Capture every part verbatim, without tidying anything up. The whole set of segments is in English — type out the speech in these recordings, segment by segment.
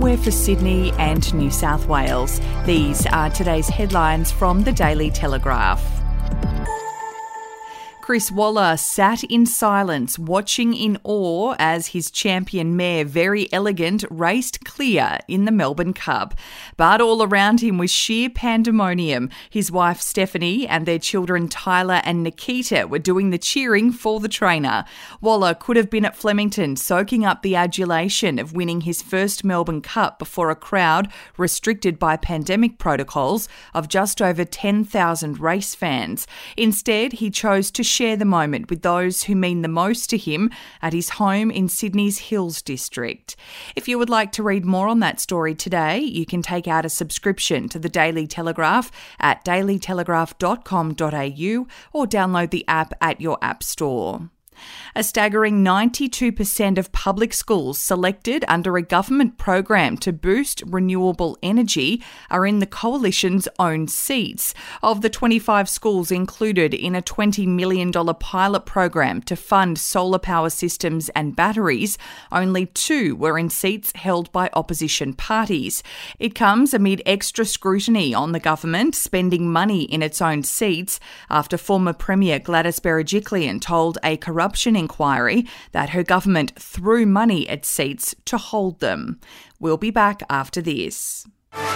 we're for Sydney and New South Wales. These are today's headlines from the Daily Telegraph. Chris Waller sat in silence, watching in awe as his champion mare, Very Elegant, raced clear in the Melbourne Cup. But all around him was sheer pandemonium. His wife, Stephanie, and their children, Tyler and Nikita, were doing the cheering for the trainer. Waller could have been at Flemington, soaking up the adulation of winning his first Melbourne Cup before a crowd restricted by pandemic protocols of just over ten thousand race fans. Instead, he chose to share the moment with those who mean the most to him at his home in Sydney's Hills District. If you would like to read more on that story today, you can take out a subscription to the Daily Telegraph at daily telegraph dot com dot a u or download the app at your app store. A staggering ninety-two percent of public schools selected under a government program to boost renewable energy are in the Coalition's own seats. Of the twenty-five schools included in a twenty million dollars pilot program to fund solar power systems and batteries, only two were in seats held by opposition parties. It comes amid extra scrutiny on the government spending money in its own seats after former Premier Gladys Berejiklian told a corrupt corruption inquiry that her government threw money at seats to hold them. We'll be back after this.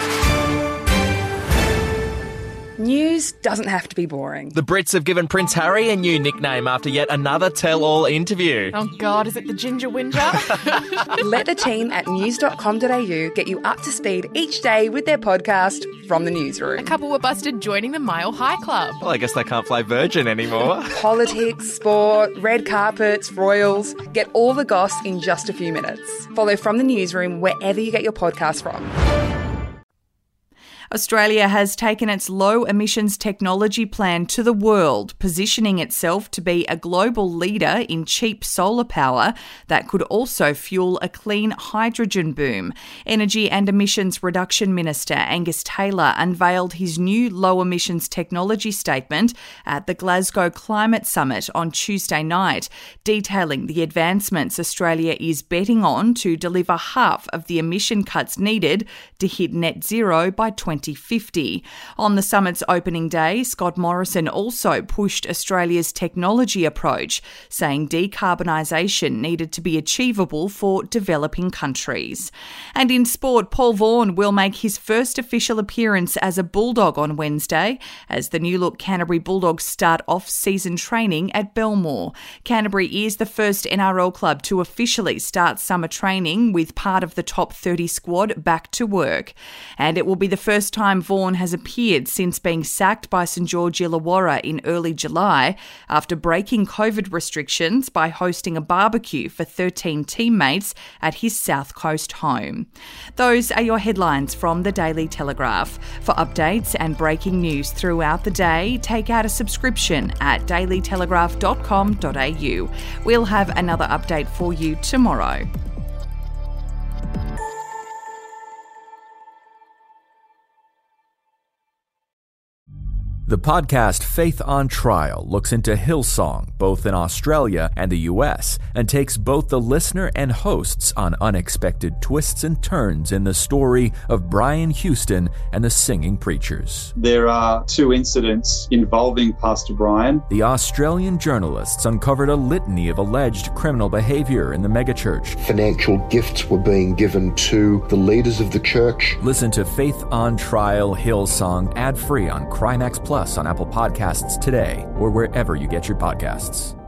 News doesn't have to be boring. The Brits have given Prince Harry a new nickname after yet another tell-all interview. Oh God, is it the Ginger Whinger? Let the team at news dot com dot a u get you up to speed each day with their podcast From the Newsroom. A couple were busted joining the Mile High Club. Well, I guess they can't fly Virgin anymore. Politics, sport, red carpets, royals. Get all the goss in just a few minutes. Follow From the Newsroom wherever you get your podcast from. Australia has taken its low-emissions technology plan to the world, positioning itself to be a global leader in cheap solar power that could also fuel a clean hydrogen boom. Energy and Emissions Reduction Minister Angus Taylor unveiled his new low-emissions technology statement at the Glasgow Climate Summit on Tuesday night, detailing the advancements Australia is betting on to deliver half of the emission cuts needed to hit net zero by twenty fifty. On the summit's opening day, Scott Morrison also pushed Australia's technology approach, saying decarbonisation needed to be achievable for developing countries. And in sport, Paul Vaughan will make his first official appearance as a Bulldog on Wednesday, as the new-look Canterbury Bulldogs start off-season training at Belmore. Canterbury is the first N R L club to officially start summer training with part of the top thirty squad back to work. And it will be the first time Vaughan has appeared since being sacked by St George Illawarra in early July after breaking COVID restrictions by hosting a barbecue for thirteen teammates at his South Coast home. Those are your headlines from the Daily Telegraph. For updates and breaking news throughout the day, take out a subscription at daily telegraph dot com dot a u. We'll have another update for you tomorrow. The podcast Faith on Trial looks into Hillsong, both in Australia and the U S, and takes both the listener and hosts on unexpected twists and turns in the story of Brian Houston and the Singing Preachers. There are two incidents involving Pastor Brian. The Australian journalists uncovered a litany of alleged criminal behaviour in the megachurch. Financial gifts were being given to the leaders of the church. Listen to Faith on Trial Hillsong ad-free on Crimex Plus on Apple Podcasts today or wherever you get your podcasts.